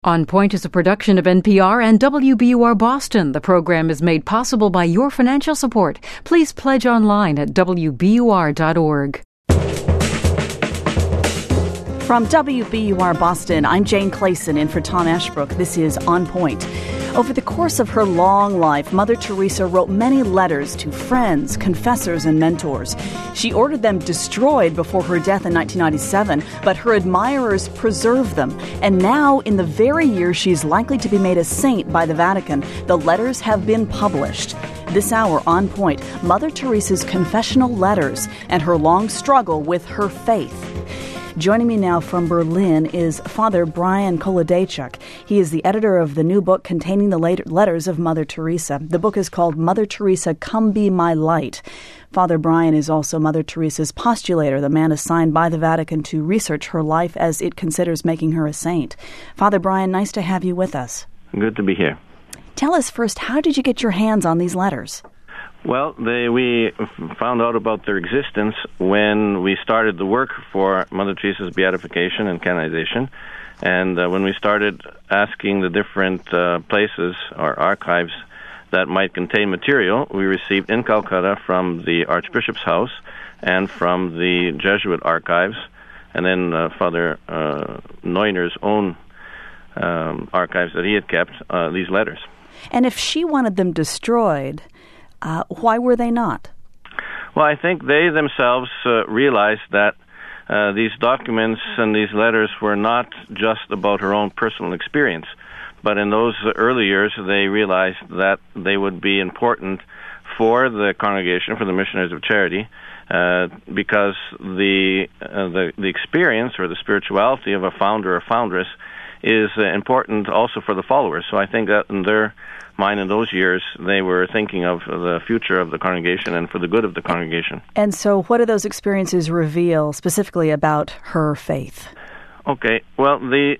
On Point is a production of NPR and WBUR Boston. The program is made possible by your financial support. Please pledge online at WBUR.org. From WBUR Boston, I'm Jane Clayson in for Tom Ashbrook. This is On Point. Over the course of her long life, Mother Teresa wrote many letters to friends, confessors, and mentors. She ordered them destroyed before her death in 1997, but her admirers preserved them. And now, in the very year she's likely to be made a saint by the Vatican, the letters have been published. This hour, On Point, Mother Teresa's confessional letters and her long struggle with her faith. Joining me now from Berlin is Father Brian Kolodejchuk. He is the editor of the new book containing the letters of Mother Teresa. The book is called Mother Teresa, Come Be My Light. Father Brian is also Mother Teresa's postulator, the man assigned by the Vatican to research her life as it considers making her a saint. Father Brian, nice to have you with us. Good to be here. Tell us first, how did you get your hands on these letters? Well, we found out about their existence when we started the work for Mother Teresa's beatification and canonization. And when we started asking the different places or archives that might contain material, we received in Calcutta from the Archbishop's House and from the Jesuit archives, and then Father Neuner's own archives that he had kept, these letters. And if she wanted them destroyed, why were they not? Well, I think they themselves realized that these documents and these letters were not just about her own personal experience, but in those early years they realized that they would be important for the congregation, for the Missionaries of Charity, because the experience or the spirituality of a founder or foundress is important also for the followers. So I think that in their mind in those years, they were thinking of the future of the congregation and for the good of the congregation. And so what do those experiences reveal specifically about her faith? Okay, well, the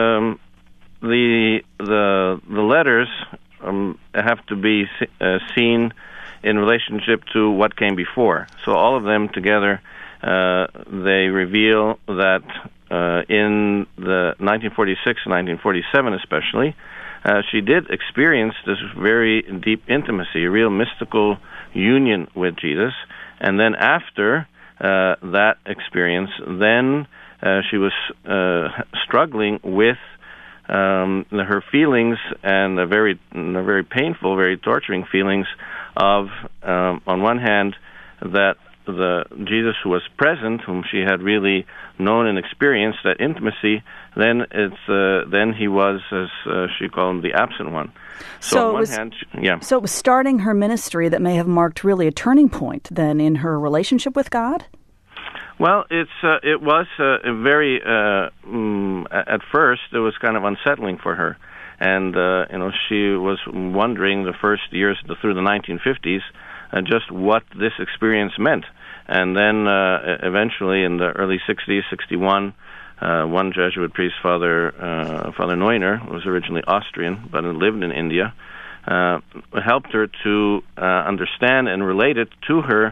letters have to be seen in relationship to what came before. So all of them together, they reveal that in the 1946, 1947 especially, she did experience this very deep intimacy, a real mystical union with Jesus. And then after that experience, then she was struggling with her feelings and the very painful, very torturing feelings of, on one hand, that the Jesus who was present, whom she had really known and experienced, that intimacy, then he was, as she called him, the absent one. So on one hand, yeah. So it was starting her ministry that may have marked really a turning point then in her relationship with God? Well, it was very at first it was kind of unsettling for her, and she was wondering the first years through the 1950s just what this experience meant. And then eventually in the early 60s, 61, one Jesuit priest, Father Neuner, who was originally Austrian but had lived in India, helped her to understand and relate it to her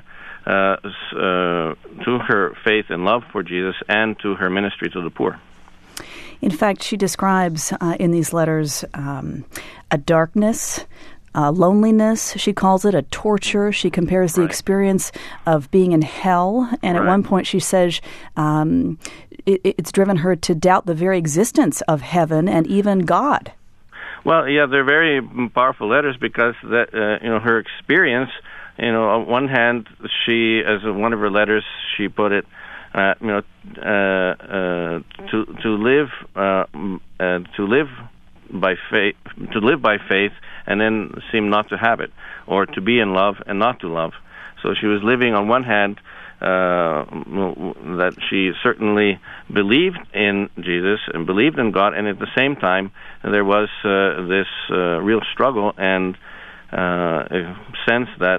faith and love for Jesus and to her ministry to the poor. In fact, she describes in these letters a darkness, loneliness, she calls it, a torture. She compares the experience of being in hell, and at one point she says it's driven her to doubt the very existence of heaven and even God. Well, yeah, they're very powerful letters because her experience, on one hand, she, as one of her letters, she put it, to live by faith, and then seem not to have it, or to be in love and not to love. So she was living on one hand that she certainly believed in Jesus and believed in God, and at the same time there was this real struggle and a sense that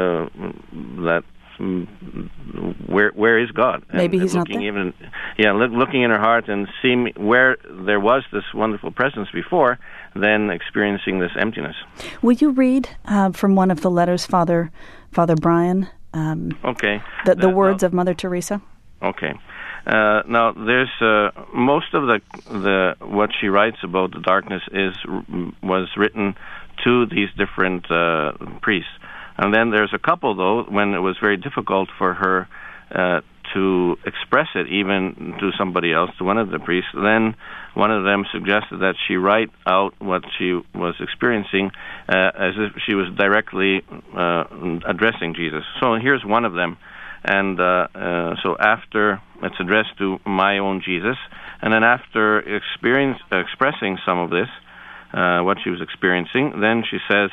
where is God? Maybe He's not there. Looking in her heart and seeing where there was this wonderful presence before, then experiencing this emptiness. Will you read from one of the letters, Father Brian? Okay. The words of Mother Teresa? Okay. Now, there's most of the what she writes about the darkness was written to these different priests, and then there's a couple though when it was very difficult for her to express it even to somebody else, to one of the priests. Then one of them suggested that she write out what she was experiencing as if she was directly addressing Jesus. So here's one of them. And so after, it's addressed to my own Jesus, and then after expressing some of this, what she was experiencing, then she says,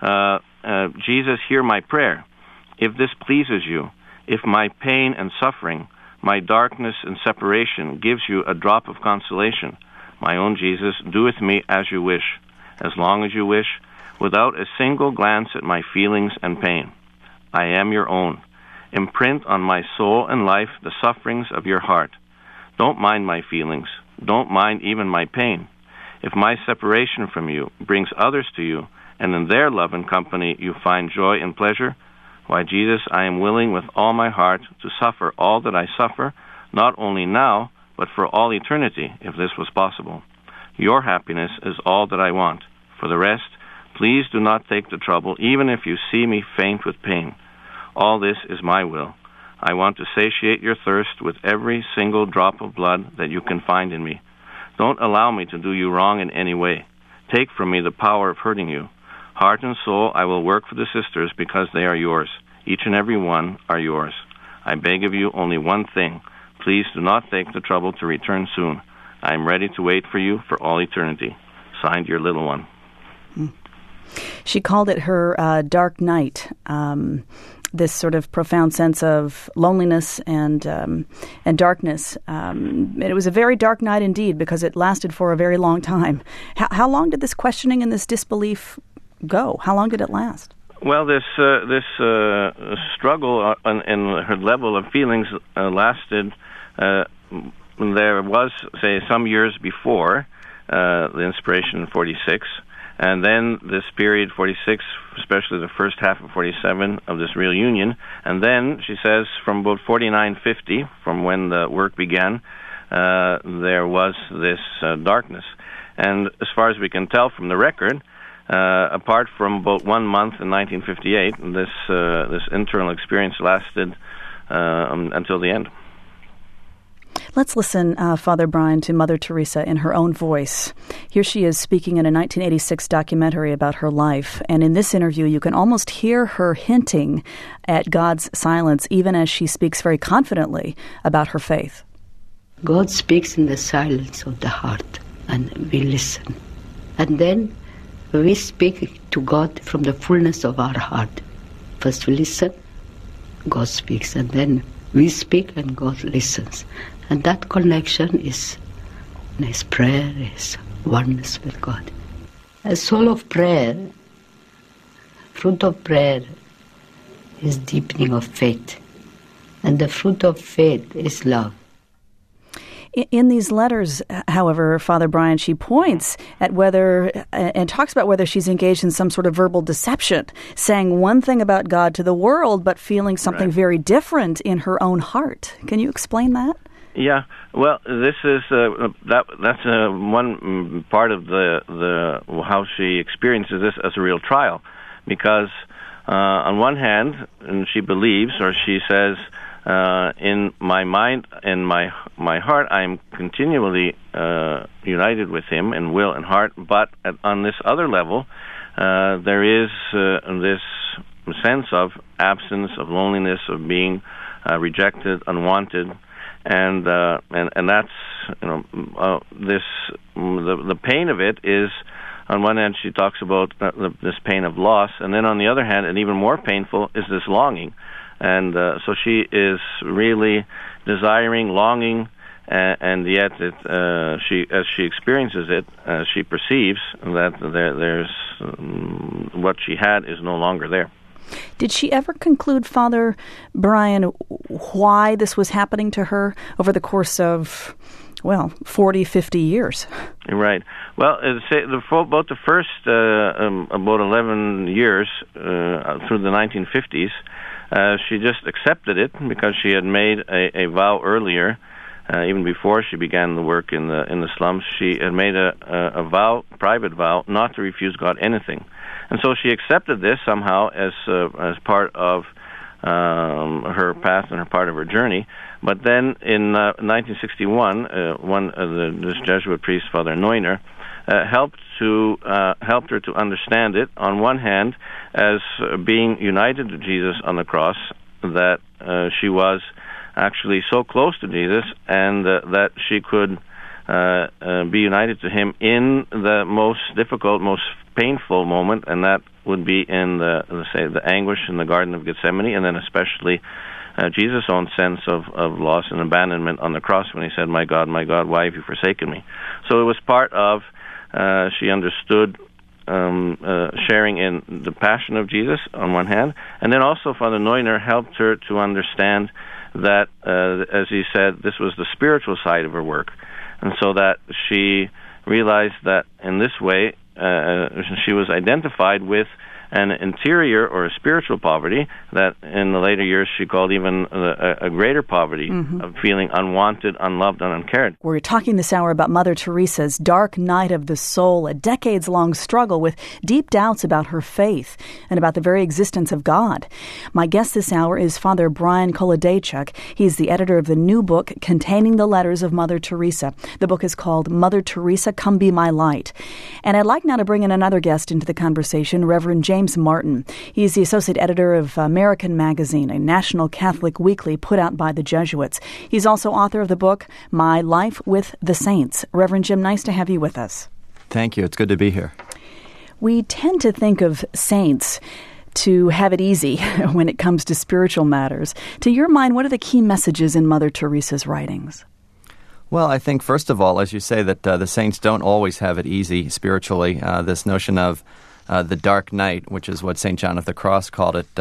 Jesus, hear my prayer. If this pleases you, if my pain and suffering, my darkness and separation gives you a drop of consolation, my own Jesus, do with me as you wish, as long as you wish, without a single glance at my feelings and pain. I am your own. Imprint on my soul and life the sufferings of your heart. Don't mind my feelings. Don't mind even my pain. If my separation from you brings others to you, and in their love and company you find joy and pleasure, why, Jesus, I am willing with all my heart to suffer all that I suffer, not only now, but for all eternity, if this was possible. Your happiness is all that I want. For the rest, please do not take the trouble, even if you see me faint with pain. All this is my will. I want to satiate your thirst with every single drop of blood that you can find in me. Don't allow me to do you wrong in any way. Take from me the power of hurting you. Heart and soul, I will work for the sisters because they are yours. Each and every one are yours. I beg of you only one thing. Please do not take the trouble to return soon. I am ready to wait for you for all eternity. Signed, your little one. She called it her dark night. This sort of profound sense of loneliness and darkness. And it was a very dark night indeed because it lasted for a very long time. How long did this questioning and this disbelief go? How long did it last? Well, this struggle and her level of feelings lasted. There was, say, some years before the inspiration in 46. And then this period, 46, especially the first half of 47, of this real union. And then, she says, from about 49-50, from when the work began, there was this darkness. And as far as we can tell from the record, apart from about 1 month in 1958, this internal experience lasted until the end. Let's listen, Father Brian, to Mother Teresa in her own voice. Here she is speaking in a 1986 documentary about her life. And in this interview, you can almost hear her hinting at God's silence, even as she speaks very confidently about her faith. God speaks in the silence of the heart, and we listen. And then we speak to God from the fullness of our heart. First we listen, God speaks, and then we speak and God listens. And that connection is prayer, is oneness with God. A soul of prayer, fruit of prayer, is deepening of faith. And the fruit of faith is love. In these letters, however, Father Brian, she points at whether, and talks about whether she's engaged in some sort of verbal deception, saying one thing about God to the world, but feeling something very different in her own heart. Can you explain that? Yeah, well, this is that's one part of the how she experiences this as a real trial, because on one hand, and she believes, or she says, in my mind and my heart, I am continually united with Him in will and heart. But on this other level, there is this sense of absence, of loneliness, of being rejected, unwanted. And that's, this, the pain of it is, on one hand, she talks about this pain of loss, and then on the other hand, and even more painful, is this longing. And so she is really desiring, longing, and yet as she experiences it, she perceives that there's what she had is no longer there. Did she ever conclude, Father Brian, why this was happening to her over the course of, 40, 50 years? Right. Well, about the first about 11 years through the 1950s, she just accepted it because she had made a vow earlier even before she began the work in the slums, she had made a vow, private vow, not to refuse God anything. And so she accepted this somehow as part of her path and her part of her journey. But then in 1961, this Jesuit priest, Father Neuner, helped her to understand it, on one hand, as being united to Jesus on the cross, that she was actually so close to Jesus, and that she could be united to him in the most difficult, most painful moment, and that would be in the anguish in the Garden of Gethsemane, and then especially Jesus' own sense of loss and abandonment on the cross when he said, my God, why have you forsaken me?" So it was part of, she understood sharing in the passion of Jesus on one hand, and then also Father Neuner helped her to understand that, as he said, this was the spiritual side of her work, and so that she realized that in this way she was identified with an interior or a spiritual poverty that in the later years she called even a greater poverty of feeling unwanted, unloved, and uncared. We're talking this hour about Mother Teresa's dark night of the soul, a decades-long struggle with deep doubts about her faith and about the very existence of God. My guest this hour is Father Brian Kolodejchuk. He's the editor of the new book containing the letters of Mother Teresa. The book is called Mother Teresa, Come Be My Light. And I'd like now to bring in another guest into the conversation, Reverend James Martin. He's the associate editor of American Magazine, a national Catholic weekly put out by the Jesuits. He's also author of the book My Life with the Saints. Reverend Jim, nice to have you with us. Thank you. It's good to be here. We tend to think of saints to have it easy when it comes to spiritual matters. To your mind, what are the key messages in Mother Teresa's writings? Well, I think, first of all, as you say, that the saints don't always have it easy spiritually. This notion of the dark night, which is what St. John of the Cross called it,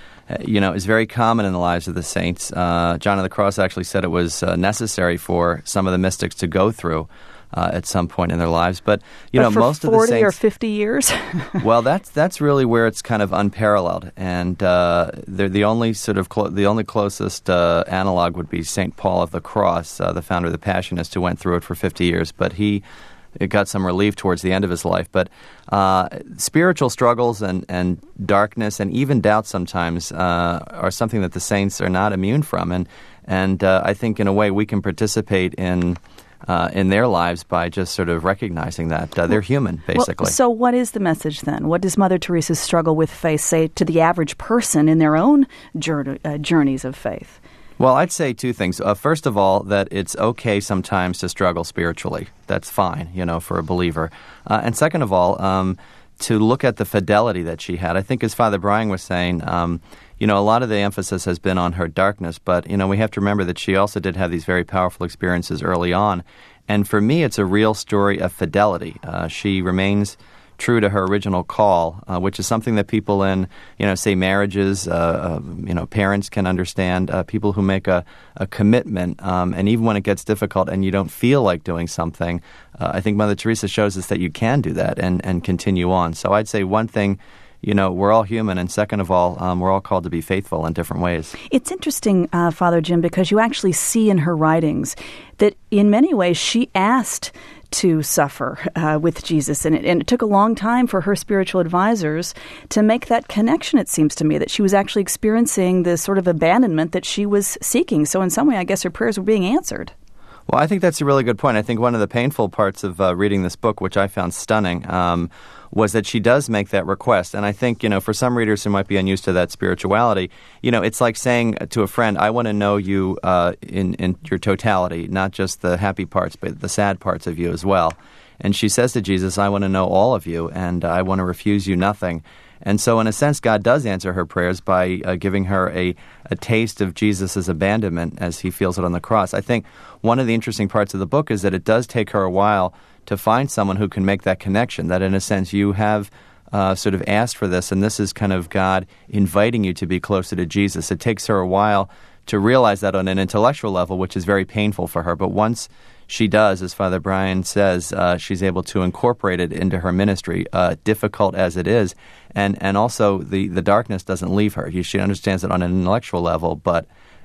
is very common in the lives of the saints. John of the Cross actually said it was necessary for some of the mystics to go through at some point in their lives. But most of the saints, 40 or 50 years? Well, that's really where it's kind of unparalleled, and they're the only the only closest analog would be St. Paul of the Cross, the founder of the Passionists, who went through it for 50 years, but it got some relief towards the end of his life. But spiritual struggles and darkness and even doubt sometimes are something that the saints are not immune from. And I think in a way we can participate in their lives by just sort of recognizing that they're human, basically. Well, so what is the message then? What does Mother Teresa's struggle with faith say to the average person in their own journeys of faith? Well, I'd say two things. First of all, that it's okay sometimes to struggle spiritually. That's fine, for a believer. And second of all, to look at the fidelity that she had. I think, as Father Brian was saying, a lot of the emphasis has been on her darkness, but, we have to remember that she also did have these very powerful experiences early on. And for me, it's a real story of fidelity. She remains true to her original call, which is something that people in, say marriages, parents can understand, people who make a commitment, and even when it gets difficult and you don't feel like doing something, I think Mother Teresa shows us that you can do that and continue on. So I'd say one thing, we're all human, and second of all, we're all called to be faithful in different ways. It's interesting, Father Jim, because you actually see in her writings that in many ways she asked to suffer with Jesus. And it took a long time for her spiritual advisors to make that connection, it seems to me, that she was actually experiencing the sort of abandonment that she was seeking. So in some way, I guess her prayers were being answered. Well, I think that's a really good point. I think one of the painful parts of reading this book, which I found stunning, was that she does make that request. And I think, for some readers who might be unused to that spirituality, it's like saying to a friend, I want to know you in your totality, not just the happy parts, but the sad parts of you as well. And she says to Jesus, I want to know all of you, and I want to refuse you nothing. And so, in a sense, God does answer her prayers by giving her a taste of Jesus' abandonment as he feels it on the cross. I think one of the interesting parts of the book is that it does take her a while to find someone who can make that connection, that in a sense you have sort of asked for this, and this is kind of God inviting you to be closer to Jesus. It takes her a while to realize that on an intellectual level, which is very painful for her. But once she does, as Father Brian says, she's able to incorporate it into her ministry, difficult as it is. And also the darkness doesn't leave her. She understands it on an intellectual level, but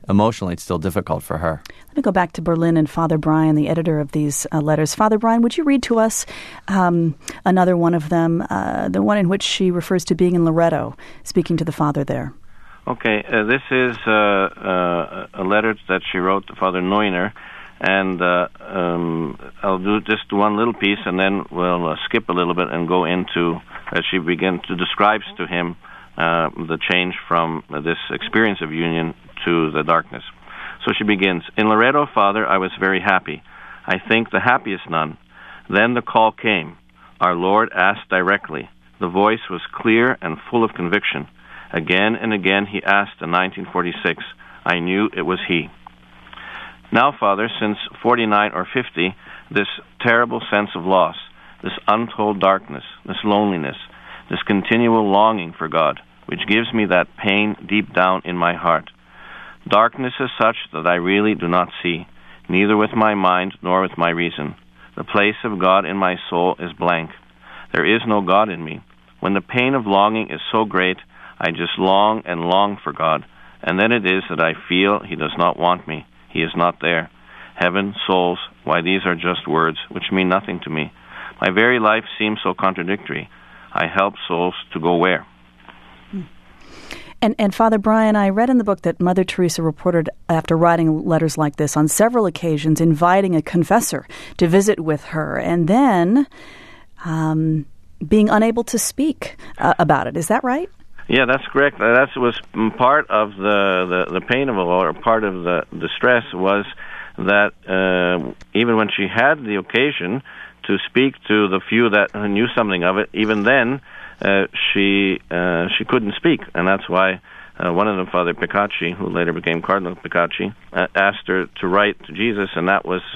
emotionally it's still difficult for her. Let me go back to Berlin and Father Brian, the editor of these letters. Father Brian, would you read to us another one of them, the one in which she refers to being in Loretto, speaking to the Father there? Okay, this is a letter that she wrote to Father Neuner, and I'll do just one little piece, and then we'll skip a little bit and go into, as she begins to describe to him the change from this experience of union to the darkness. So she begins, "In Loretto, Father, I was very happy. I think the happiest nun. Then the call came. Our Lord asked directly. The voice was clear and full of conviction. Again and again he asked in 1946. I knew it was he. Now, Father, since 49 or 50, this terrible sense of loss, this untold darkness, this loneliness, this continual longing for God, which gives me that pain deep down in my heart. Darkness is such that I really do not see, neither with my mind nor with my reason. The place of God in my soul is blank. There is no God in me. When the pain of longing is so great, I just long and long for God, and then it is that I feel he does not want me. He is not there. Heaven, souls, why these are just words which mean nothing to me. My very life seems so contradictory. I help souls to go where?" And Father Brian, I read in the book that Mother Teresa reported after writing letters like this on several occasions, inviting a confessor to visit with her, and then being unable to speak about it. Is that right? Yeah, that's correct. That was part of the pain of it all, or part of the distress was that even when she had the occasion to speak to the few that knew something of it, even then she couldn't speak, and that's why one of them, Father Picacci, who later became Cardinal Picacci, asked her to write to Jesus, and that was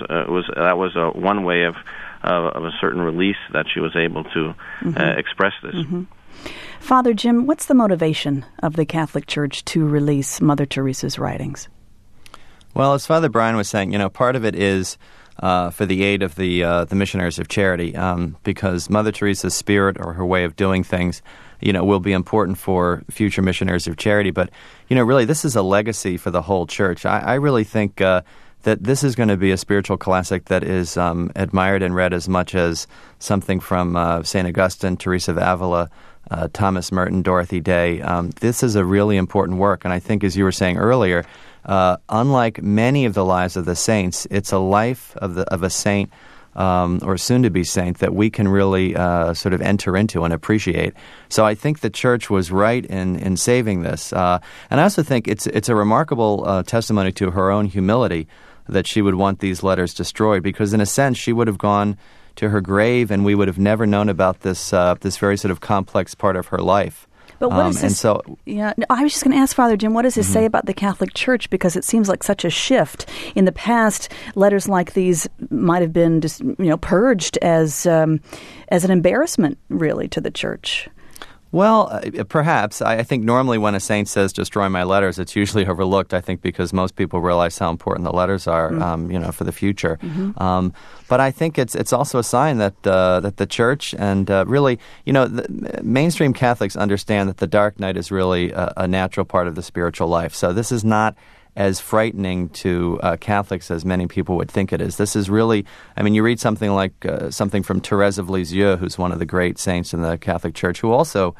one way of a certain release that she was able to express this. Mm-hmm. Father Jim, what's the motivation of the Catholic Church to release Mother Teresa's writings? Well, as Father Brian was saying, part of it is for the aid of the missionaries of charity, because Mother Teresa's spirit or her way of doing things, will be important for future missionaries of charity. But, really, this is a legacy for the whole church. I really think that this is going to be a spiritual classic that is admired and read as much as something from St. Augustine, Teresa of Avila, Thomas Merton, Dorothy Day. This is a really important work, and I think, as you were saying earlier, unlike many of the lives of the saints, it's a life of a saint or soon-to-be saint that we can really sort of enter into and appreciate. So I think the Church was right in saving this, and I also think it's a remarkable testimony to her own humility that she would want these letters destroyed, because in a sense she would have gone to her grave, and we would have never known about this very sort of complex part of her life. But what is this? I was just going to ask Father Jim, what does this say about the Catholic Church? Because it seems like such a shift. In the past, letters like these might have been just, purged as an embarrassment, really, to the Church. Well, perhaps. I think normally when a saint says, destroy my letters, it's usually overlooked, I think, because most people realize how important the letters are, for the future. Mm-hmm. But I think it's also a sign that the Church and really, the mainstream Catholics understand that the dark night is really a natural part of the spiritual life. So this is not as frightening to Catholics as many people would think it is. This is really, you read something like something from Thérèse of Lisieux, who's one of the great saints in the Catholic Church, who also,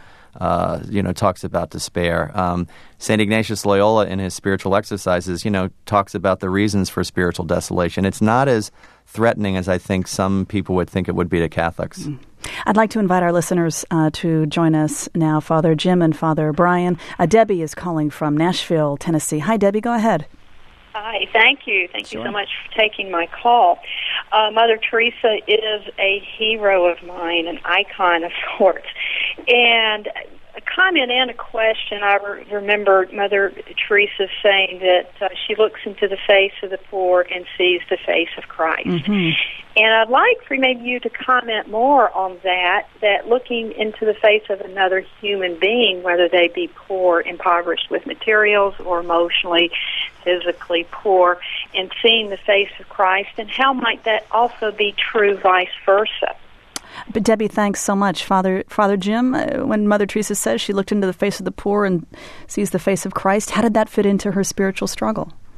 talks about despair. St. Ignatius Loyola, in his spiritual exercises, talks about the reasons for spiritual desolation. It's not as threatening as I think some people would think it would be to Catholics. I'd like to invite our listeners to join us now, Father Jim and Father Brian. Debbie is calling from Nashville, Tennessee. Hi, Debbie. Go ahead. Hi. Thank you. Thank you so much for taking my call. Mother Teresa is a hero of mine, an icon of sorts. And a comment and a question. I remember Mother Teresa saying that she looks into the face of the poor and sees the face of Christ. Mm-hmm. And I'd like for maybe you to comment more on that looking into the face of another human being, whether they be poor, impoverished with materials, or emotionally, physically poor, and seeing the face of Christ, and how might that also be true vice versa? But Debbie, thanks so much. Father Jim, when Mother Teresa says she looked into the face of the poor and sees the face of Christ, how did that fit into her spiritual struggle?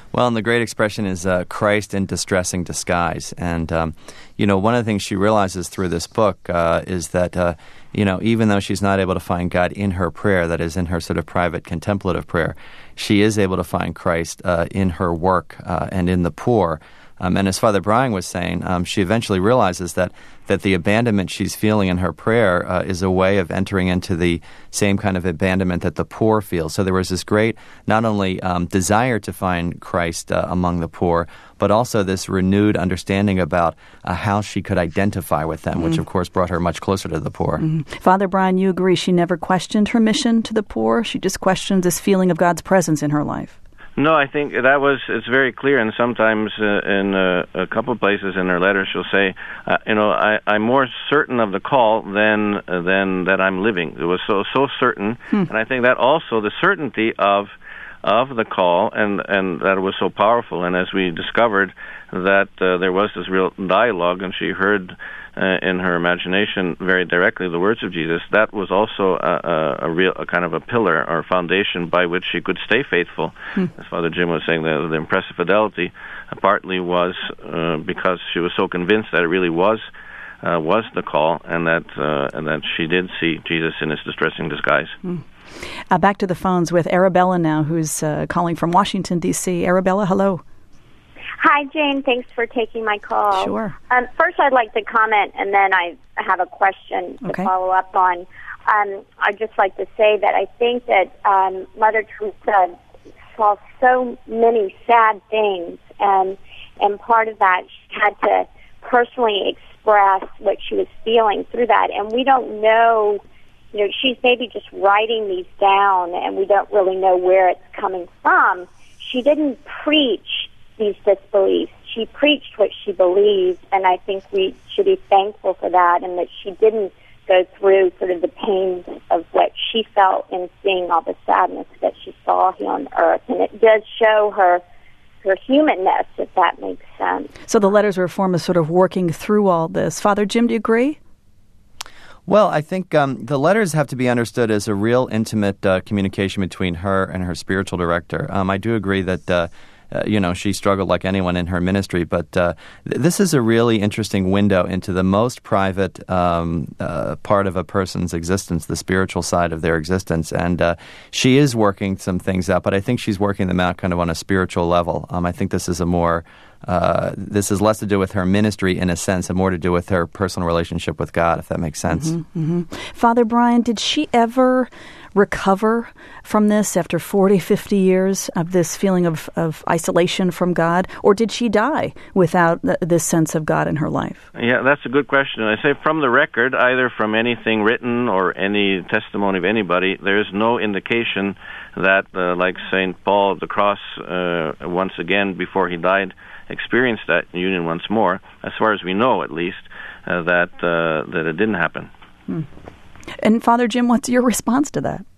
Well, and the great expression is Christ in distressing disguise. And, one of the things she realizes through this book is that, even though she's not able to find God in her prayer, that is, in her sort of private contemplative prayer, she is able to find Christ in her work and in the poor. And as Father Brian was saying, she eventually realizes that the abandonment she's feeling in her prayer is a way of entering into the same kind of abandonment that the poor feel. So there was this great, not only desire to find Christ among the poor, but also this renewed understanding about how she could identify with them, which of course brought her much closer to the poor. Father Brian, you agree she never questioned her mission to the poor? She just questioned this feeling of God's presence in her life. No, I think it's very clear, and sometimes in a couple of places in her letter she'll say, I'm more certain of the call than that I'm living. It was so certain, and I think that also the certainty of the call and that it was so powerful. And as we discovered that there was this real dialogue, and she heard in her imagination very directly the words of Jesus, that was also a kind of a pillar or foundation by which she could stay faithful. As Father Jim was saying, the impressive fidelity partly was because she was so convinced that it really was the call, and that she did see Jesus in his distressing disguise. Back to the phones with Arabella now, who's calling from Washington, D.C. Arabella, hello. Hi, Jane. Thanks for taking my call. Sure. First, I'd like to comment, and then I have a question to follow up on. I'd just like to say that I think that Mother Teresa saw so many sad things, and part of that she had to personally express what she was feeling through that. And we don't know, she's maybe just writing these down, and we don't really know where it's coming from. She didn't preach these disbeliefs. She preached what she believed, and I think we should be thankful for that, and that she didn't go through sort of the pains of what she felt in seeing all the sadness that she saw here on earth. And it does show her humanness, if that makes sense. So the letters were a form of sort of working through all this. Father Jim, do you agree? Well, I think the letters have to be understood as a real intimate communication between her and her spiritual director. I do agree that she struggled like anyone in her ministry, but this is a really interesting window into the most private part of a person's existence, the spiritual side of their existence. And she is working some things out, but I think she's working them out kind of on a spiritual level. I think this is this is less to do with her ministry in a sense and more to do with her personal relationship with God, if that makes sense. Father Brian, did she ever recover from this after 40, 50 years of this feeling of isolation from God? Or did she die without this sense of God in her life? Yeah, that's a good question. I say from the record, either from anything written or any testimony of anybody, there's no indication that, like St. Paul of the Cross, once again, before he died, experienced that union once more, as far as we know at least, that it didn't happen. And Father Jim, what's your response to that?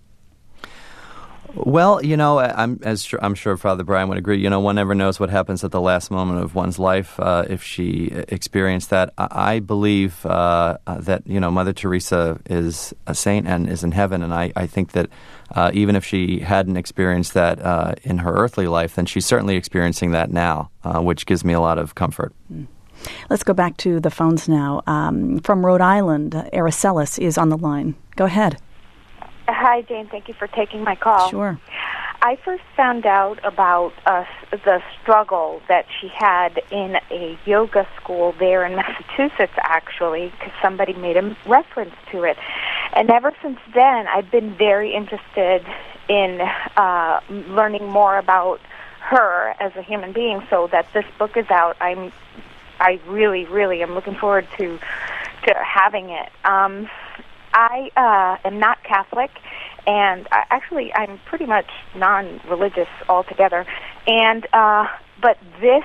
Well, I'm sure Father Brian would agree. One never knows what happens at the last moment of one's life. If she experienced that, I believe that Mother Teresa is a saint and is in heaven, and I think that even if she hadn't experienced that in her earthly life, then she's certainly experiencing that now, which gives me a lot of comfort. Let's go back to the phones now. From Rhode Island, Araceli is on the line. Go ahead. Hi, Jane. Thank you for taking my call. Sure. I first found out about the struggle that she had in a yoga school there in Massachusetts, actually, because somebody made a reference to it. And ever since then, I've been very interested in learning more about her as a human being, so that this book is out. I really, really am looking forward to having it. I am not Catholic, and I'm pretty much non-religious altogether. And but this,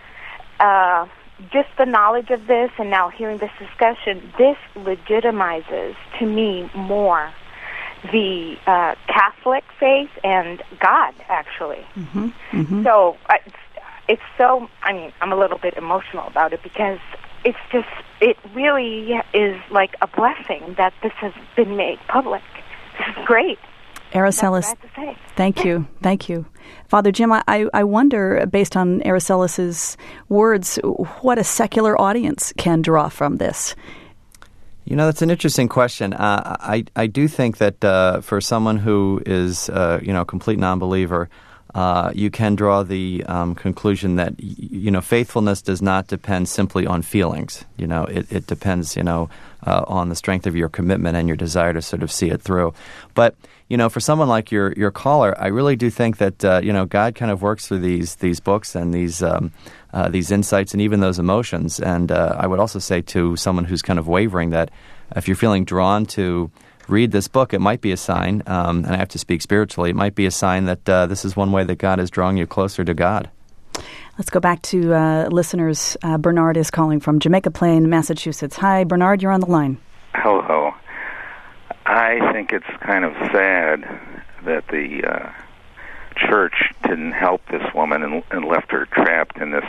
just the knowledge of this, and now hearing this discussion, this legitimizes to me more the Catholic faith and God, actually. So it's so. I'm a little bit emotional about it because it really is like a blessing that this has been made public. This is great. Aracelis, thank you. Father Jim, I wonder, based on Aracelis' words, what a secular audience can draw from this. That's an interesting question. I do think that for someone who is, a complete non-believer, you can draw the conclusion that, faithfulness does not depend simply on feelings. It depends, on the strength of your commitment and your desire to sort of see it through. But, for someone like your caller, I really do think that, God kind of works through these books and these insights and even those emotions. And I would also say to someone who's kind of wavering that if you're feeling drawn to read this book, it might be a sign, and I have to speak spiritually, it might be a sign that this is one way that God is drawing you closer to God. Let's go back to listeners. Bernard is calling from Jamaica Plain, Massachusetts. Hi, Bernard, you're on the line. Hello. I think it's kind of sad that the church didn't help this woman and left her trapped in this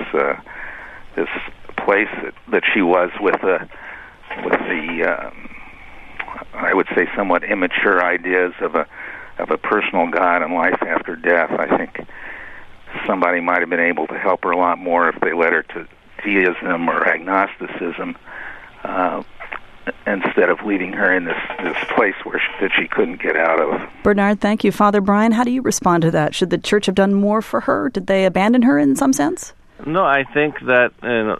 place that she was with the I would say somewhat immature ideas of a personal God and life after death. I think somebody might have been able to help her a lot more if they led her to theism or agnosticism instead of leaving her in this place that she couldn't get out of. Bernard, thank you. Father Brian, how do you respond to that? Should the church have done more for her? Did they abandon her in some sense? No, I think that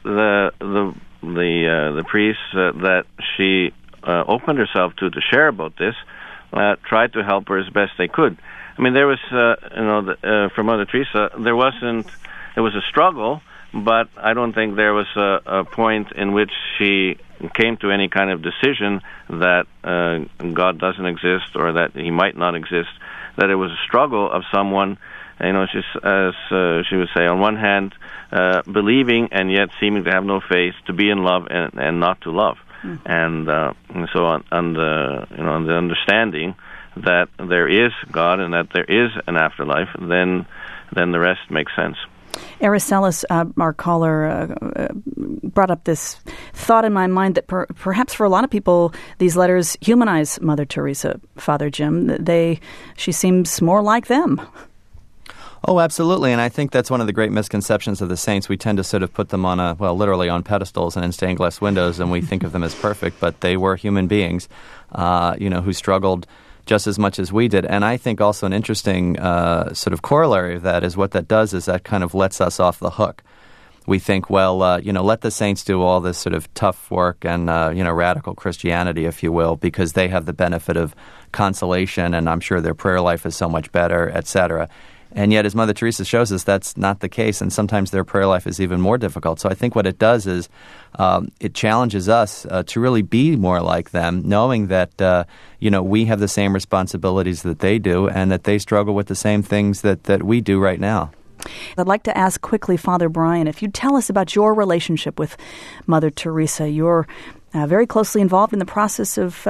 the priest that she opened herself to share about this tried to help her as best they could. I mean, there was, for Mother Teresa, it was a struggle, but I don't think there was a point in which she came to any kind of decision that God doesn't exist or that he might not exist, that it was a struggle of someone, just as she would say, on one hand, believing and yet seeming to have no faith, to be in love and not to love. And so on the understanding that there is God and that there is an afterlife, then the rest makes sense. Aracelis, our caller, brought up this thought in my mind that perhaps for a lot of people, these letters humanize Mother Teresa, Father Jim. She seems more like them. Oh, absolutely, and I think that's one of the great misconceptions of the saints. We tend to sort of put them on literally on pedestals and in stained glass windows, and we think of them as perfect, but they were human beings, who struggled just as much as we did. And I think also an interesting sort of corollary of that is what that does is that kind of lets us off the hook. We think, let the saints do all this sort of tough work and, radical Christianity, if you will, because they have the benefit of consolation, and I'm sure their prayer life is so much better, etc. And yet, as Mother Teresa shows us, that's not the case, and sometimes their prayer life is even more difficult. So I think what it does is it challenges us to really be more like them, knowing that, we have the same responsibilities that they do and that they struggle with the same things that we do right now. I'd like to ask quickly, Father Brian, if you'd tell us about your relationship with Mother Teresa. You're very closely involved in the process of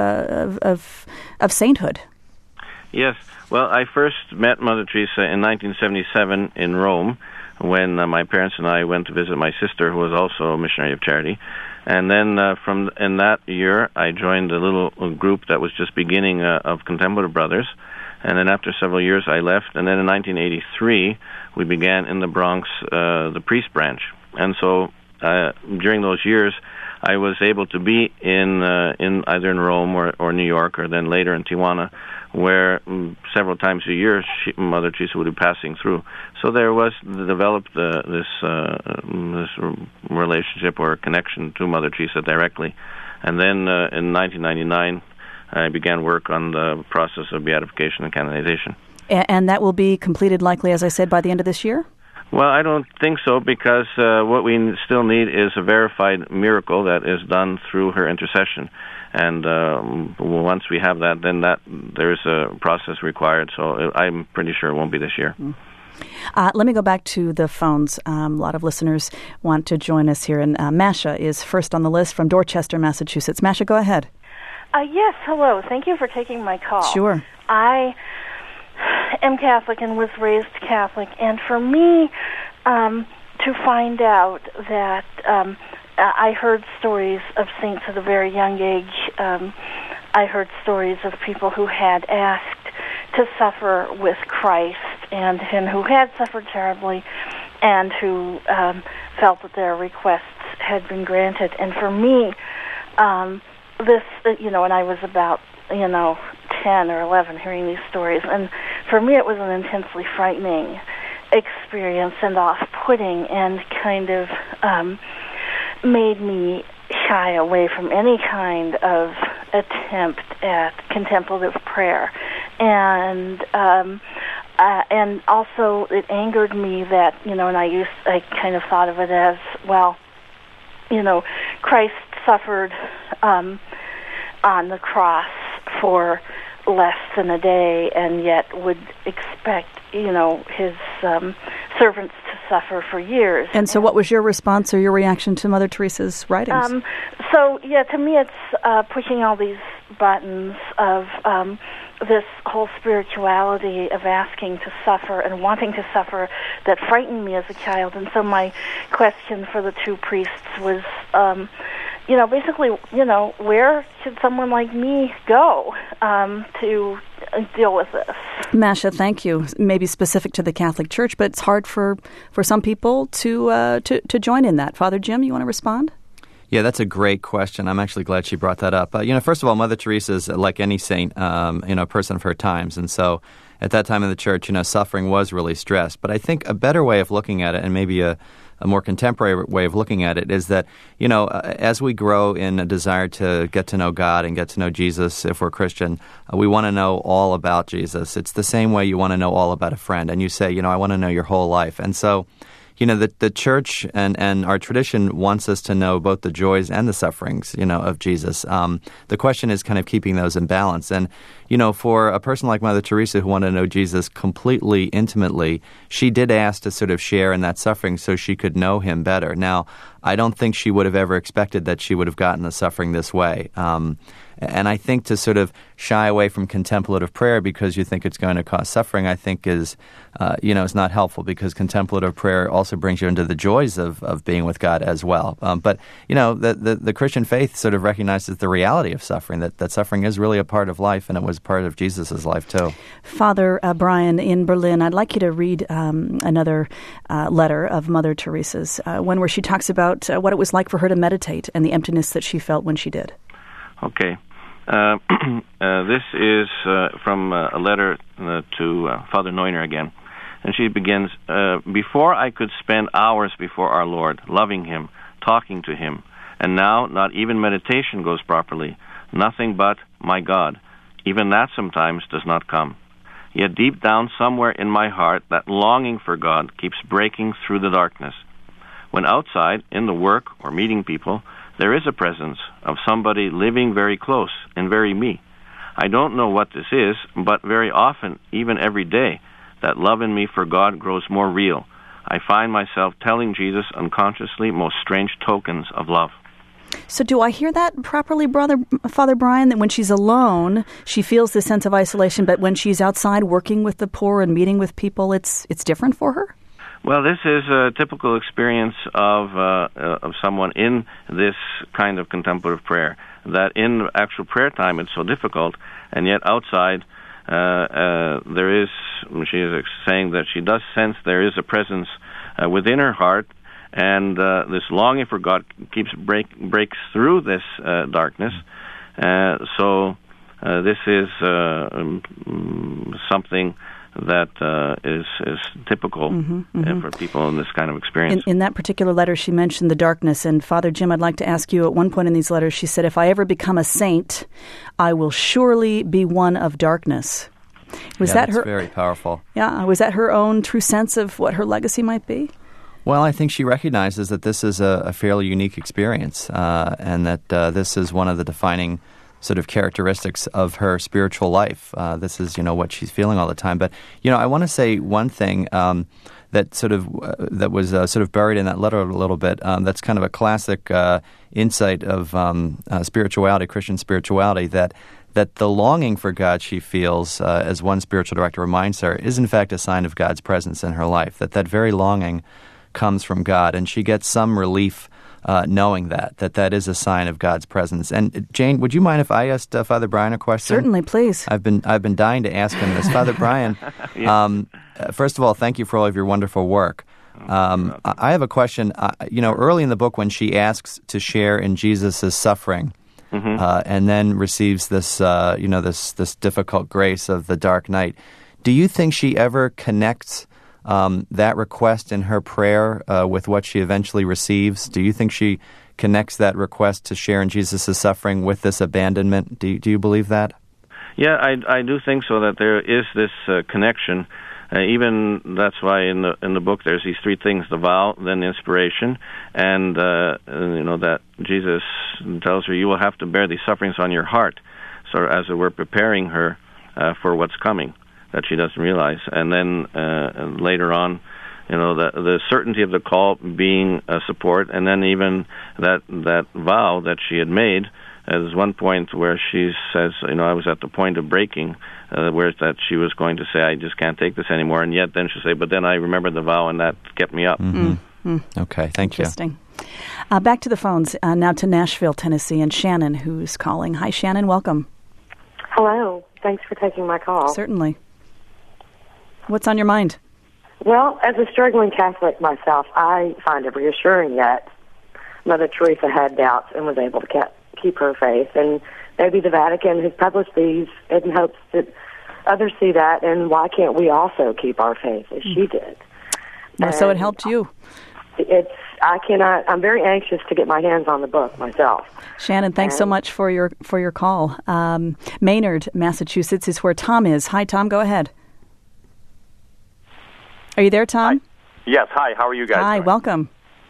sainthood. Yes. Well, I first met Mother Teresa in 1977 in Rome when my parents and I went to visit my sister, who was also a missionary of charity. And then in that year, I joined a little group that was just beginning of Contemplative Brothers. And then after several years, I left. And then in 1983, we began in the Bronx the priest branch. And so during those years, I was able to be in either in Rome or New York, or then later in Tijuana, where several times a year Mother Teresa would be passing through. So there was developed this relationship or connection to Mother Teresa directly. And then in 1999, I began work on the process of beatification and canonization. And that will be completed likely, as I said, by the end of this year? Well, I don't think so, because what we still need is a verified miracle that is done through her intercession. And once we have that, then there is a process required. So I'm pretty sure it won't be this year. Let me go back to the phones. A lot of listeners want to join us here. And Masha is first on the list from Dorchester, Massachusetts. Masha, go ahead. Yes, hello. Thank you for taking my call. Sure. I am Catholic and was raised Catholic, and for me to find out that I heard stories of saints at a very young age. I heard stories of people who had asked to suffer with Christ, and who had suffered terribly, and who felt that their requests had been granted. And for me, this, and I was about 10 or 11 hearing these stories, and for me it was an intensely frightening experience and off-putting, and kind of made me shy away from any kind of attempt at contemplative prayer. And also it angered me that, and I kind of thought of it as, well, Christ suffered on the cross for less than a day, and yet would expect, his servants to suffer for years. And so what was your response or your reaction to Mother Teresa's writings? To me it's pushing all these buttons of this whole spirituality of asking to suffer and wanting to suffer that frightened me as a child. And so my question for the two priests was, basically, where should someone like me go to deal with this? Masha, thank you. Maybe specific to the Catholic Church, but it's hard for some people to join in that. Father Jim, you want to respond? Yeah, that's a great question. I'm actually glad she brought that up. First of all, Mother Teresa is like any saint, a person of her times. And so at that time in the Church, suffering was really stressed. But I think a better way of looking at it, and maybe a more contemporary way of looking at it, is that, as we grow in a desire to get to know God and get to know Jesus, if we're Christian, we want to know all about Jesus. It's the same way you want to know all about a friend. And you say, I want to know your whole life. And so, the Church and our tradition wants us to know both the joys and the sufferings, of Jesus. The question is kind of keeping those in balance. And, for a person like Mother Teresa who wanted to know Jesus completely, intimately, she did ask to sort of share in that suffering so she could know him better. Now, I don't think she would have ever expected that she would have gotten the suffering this way. And I think to sort of shy away from contemplative prayer because you think it's going to cause suffering, I think is not helpful, because contemplative prayer also brings you into the joys of being with God as well. But the Christian faith sort of recognizes the reality of suffering, that suffering is really a part of life, and it was part of Jesus' life too. Father Brian in Berlin, I'd like you to read another letter of Mother Teresa's, one where she talks about what it was like for her to meditate and the emptiness that she felt when she did. Okay. This is from a letter to Father Neuner again. And she begins, before I could spend hours before our Lord, loving him, talking to him, and now not even meditation goes properly. Nothing but, my God. Even that sometimes does not come. Yet deep down somewhere in my heart, that longing for God keeps breaking through the darkness. When outside, in the work or meeting people, there is a presence of somebody living very close and very me. I don't know what this is, but very often, even every day, that love in me for God grows more real. I find myself telling Jesus unconsciously most strange tokens of love. So do I hear that properly, Father Brian, that when she's alone, she feels this sense of isolation, but when she's outside working with the poor and meeting with people, it's different for her? Well, this is a typical experience of someone in this kind of contemplative prayer, that in actual prayer time it's so difficult, and yet outside there is, she is saying that she does sense there is a presence within her heart, and this longing for God breaks through this darkness. So this is something that is typical for people in this kind of experience. In that particular letter, she mentioned the darkness. And Father Jim, I'd like to ask you, at one point in these letters, she said, if I ever become a saint, I will surely be one of darkness. That's very powerful. Yeah, was that her own true sense of what her legacy might be? Well, I think she recognizes that this is a fairly unique experience, and that this is one of the defining sort of characteristics of her spiritual life. This is, what she's feeling all the time. But, I want to say one thing that sort of that was sort of buried in that letter a little bit. That's kind of a classic insight of spirituality, Christian spirituality, that the longing for God she feels, as one spiritual director reminds her, is in fact a sign of God's presence in her life, that very longing comes from God, and she gets some relief knowing that is a sign of God's presence. And Jane, would you mind if I asked Father Brian a question? Certainly, please. I've been dying to ask him this. Father Brian, first of all, thank you for all of your wonderful work. I have a question. Early in the book when she asks to share in Jesus' suffering, and then receives this, this difficult grace of the dark night, do you think she ever connects that request in her prayer with what she eventually receives? Do you think she connects that request to share in Jesus' suffering with this abandonment? Do you believe that? Yeah, I do think so, that there is this connection. Even that's why in the book there's these three things: the vow, then inspiration, and that Jesus tells her, you will have to bear these sufferings on your heart. So as it were, preparing her for what's coming that she doesn't realize. And then later on, the certainty of the call being a support, and then even that vow that she had made. There's one point where she says, I was at the point of breaking, where that she was going to say, I just can't take this anymore, and yet then she'll say, but then I remembered the vow, and that kept me up. Mm-hmm. Okay, thank you. Interesting. Back to the phones, now to Nashville, Tennessee, and Shannon, who's calling. Hi, Shannon, welcome. Hello. Thanks for taking my call. Certainly. What's on your mind? Well, as a struggling Catholic myself, I find it reassuring that Mother Teresa had doubts and was able to keep her faith. And maybe the Vatican has published these in hopes that others see that, and why can't we also keep our faith as she did? So it helped you. I'm very anxious to get my hands on the book myself. Shannon, thanks so much for your call. Maynard, Massachusetts is where Tom is. Hi, Tom, go ahead. Are you there, Tom? Hi. Yes, hi. How are you guys? Hi, welcome.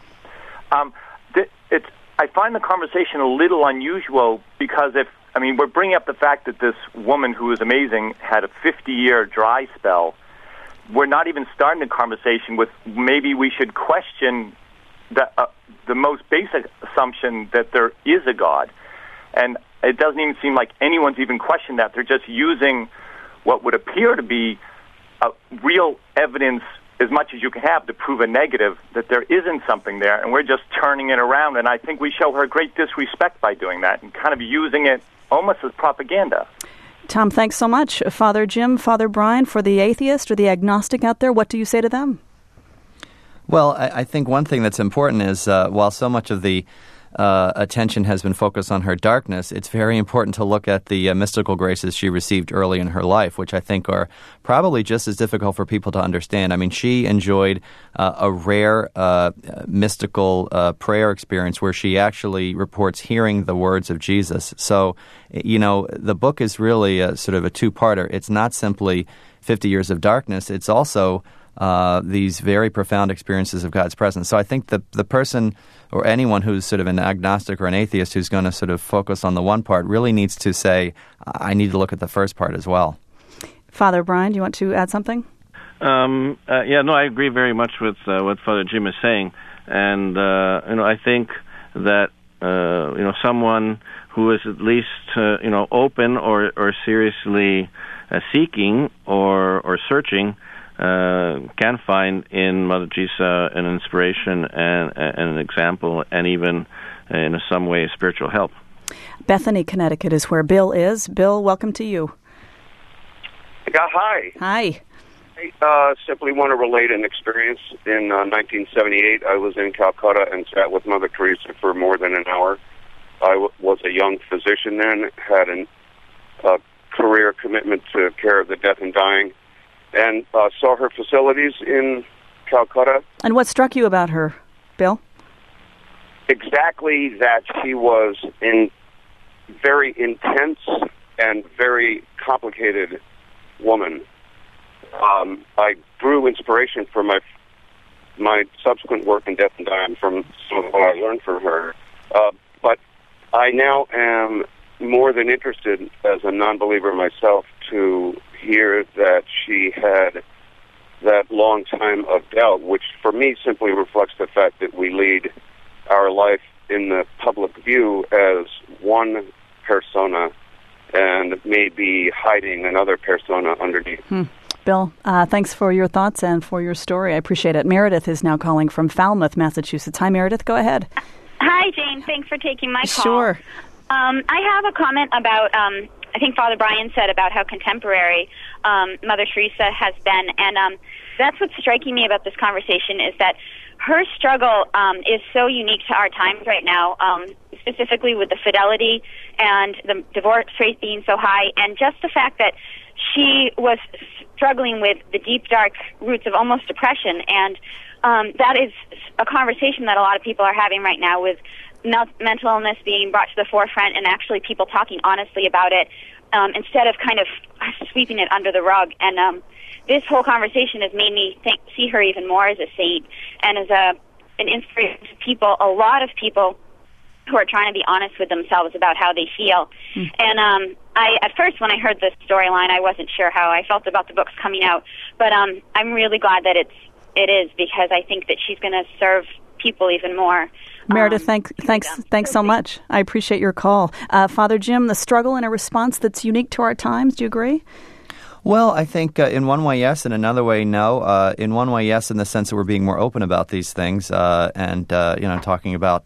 I find the conversation a little unusual because we're bringing up the fact that this woman who is amazing had a 50-year dry spell. We're not even starting the conversation with maybe we should question the most basic assumption that there is a God. And it doesn't even seem like anyone's even questioned that. They're just using what would appear to be real evidence as much as you can have to prove a negative that there isn't something there, and we're just turning it around. And I think we show her great disrespect by doing that and kind of using it almost as propaganda. Tom, thanks so much. Father Jim, Father Brian, for the atheist or the agnostic out there, what do you say to them? Well, I think one thing that's important is while so much of the attention has been focused on her darkness, it's very important to look at the mystical graces she received early in her life, which I think are probably just as difficult for people to understand. I mean, she enjoyed a rare mystical prayer experience where she actually reports hearing the words of Jesus. So, the book is really sort of a two-parter. It's not simply 50 years of darkness. It's also these very profound experiences of God's presence. So I think the person or anyone who's sort of an agnostic or an atheist who's going to sort of focus on the one part really needs to say, I need to look at the first part as well. Father Brian, do you want to add something? I agree very much with what Father Jim is saying. And, I think that, someone who is at least, open or seriously seeking or searching can find in Mother Teresa an inspiration and an example, and even in some way spiritual help. Bethany, Connecticut is where Bill is. Bill, welcome to you. Yeah, hi. Hi. I simply want to relate an experience. In 1978, I was in Calcutta and sat with Mother Teresa for more than an hour. I was a young physician then, had a career commitment to care of the deaf and dying, and saw her facilities in Calcutta. And what struck you about her, Bill? Exactly that she was very intense and very complicated woman. I drew inspiration for my subsequent work in deaf and dying from some of what I learned from her. But I now am more than interested, as a non-believer myself, to hear that she had that long time of doubt, which for me simply reflects the fact that we lead our life in the public view as one persona and maybe hiding another persona underneath. Bill, thanks for your thoughts and for your story. I appreciate it. Meredith is now calling from Falmouth, Massachusetts. Hi, Meredith. Go ahead. Hi, Thanks for taking my call. Sure. I have a comment about, I think Father Brian said about how contemporary Mother Teresa has been, and that's what's striking me about this conversation is that her struggle is so unique to our times right now, specifically with the fidelity and the divorce rate being so high, and just the fact that she was struggling with the deep, dark roots of almost depression, and that is a conversation that a lot of people are having right now with mental illness being brought to the forefront and actually people talking honestly about it instead of kind of sweeping it under the rug. And this whole conversation has made me see her even more as a saint and as an inspiration to people, a lot of people who are trying to be honest with themselves about how they feel. And I, at first, when I heard the storyline, I wasn't sure how I felt about the books coming out, but I'm really glad that it is, because I think that she's going to serve people even more. Meredith, thanks so much. I appreciate your call. Father Jim, the struggle and a response that's unique to our times, do you agree? Well, I think in one way, yes. In another way, no. In one way, yes, in the sense that we're being more open about these things and talking about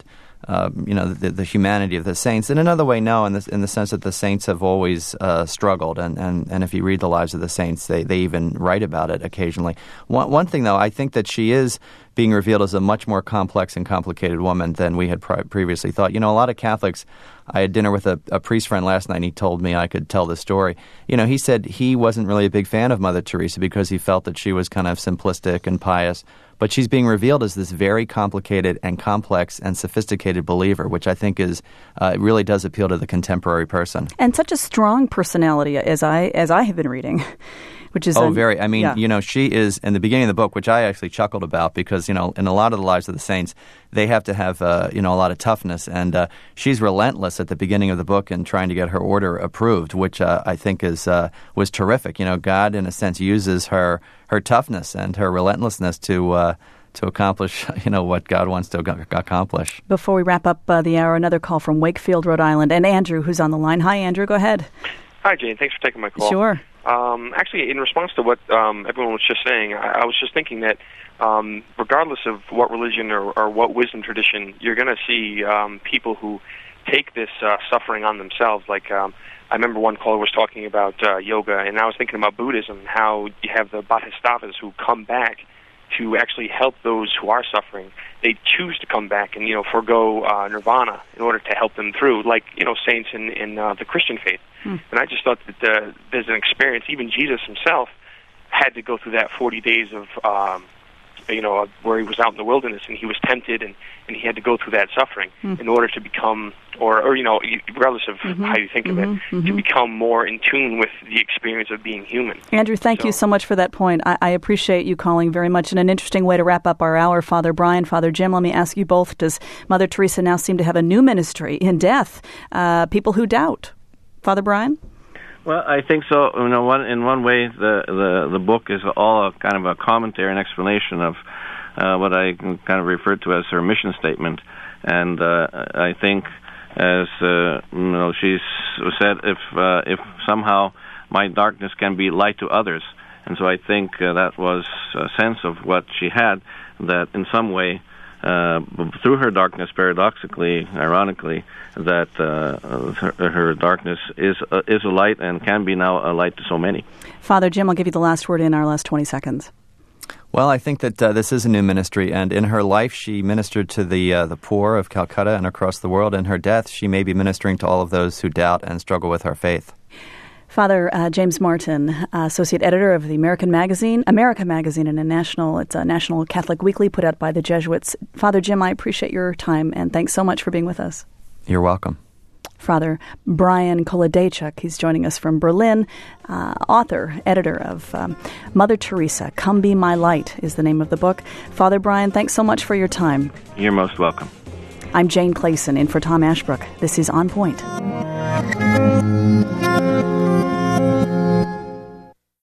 the humanity of the saints. In another way, no, in the sense that the saints have always struggled, and if you read the lives of the saints, they even write about it occasionally. One thing, though, I think that she is being revealed as a much more complex and complicated woman than we had previously thought. You know, a lot of Catholics, I had dinner with a priest friend last night, and he told me I could tell this story. You know, he said he wasn't really a big fan of Mother Teresa because he felt that she was kind of simplistic and pious. But she's being revealed as this very complicated and complex and sophisticated believer, which I think is really does appeal to the contemporary person. And such a strong personality, as I have been reading. Which is very. I mean, you know, she is, in the beginning of the book, which I actually chuckled about because, you know, in a lot of the lives of the saints, they have to have, a lot of toughness. And she's relentless at the beginning of the book in trying to get her order approved, which I think was terrific. You know, God, in a sense, uses her toughness and her relentlessness to accomplish, what God wants to accomplish. Before we wrap up the hour, another call from Wakefield, Rhode Island, and Andrew, who's on the line. Hi, Andrew. Go ahead. Hi, Jane. Thanks for taking my call. Sure. Actually, in response to what everyone was just saying, I was just thinking that regardless of what religion or what wisdom tradition, you're going to see people who take this suffering on themselves. Like, I remember one caller was talking about yoga, and I was thinking about Buddhism, how you have the bodhisattvas who come back to actually help those who are suffering. They choose to come back and, forego nirvana in order to help them through, like, saints in the Christian faith. And I just thought that there's an experience, even Jesus himself had to go through that 40 days of, where he was out in the wilderness and he was tempted and he had to go through that suffering in order to become, or regardless of how you think of it, to become more in tune with the experience of being human. Andrew, thank you so much for that point. I appreciate you calling very much, and an interesting way to wrap up our hour. Father Brian, Father Jim, let me ask you both, does Mother Teresa now seem to have a new ministry in death? People who doubt. Father Brian? Well, I think so. In one way, the book is all a kind of a commentary and explanation of what I kind of refer to as her mission statement. And I think, as she's said, if somehow my darkness can be light to others, and so I think that was a sense of what she had, that in some way, through her darkness, paradoxically, ironically, that her darkness is a light and can be now a light to so many. Father Jim, I'll give you the last word in our last 20 seconds. Well, I think that this is a new ministry, and in her life, she ministered to the poor of Calcutta and across the world. In her death, she may be ministering to all of those who doubt and struggle with her faith. Father James Martin, associate editor of the America Magazine, and it's a national Catholic weekly put out by the Jesuits. Father Jim, I appreciate your time, and thanks so much for being with us. You're welcome. Father Brian Kolodejchuk, he's joining us from Berlin, author, editor of Mother Teresa, Come Be My Light is the name of the book. Father Brian, thanks so much for your time. You're most welcome. I'm Jane Clayson, in for Tom Ashbrook. This is On Point.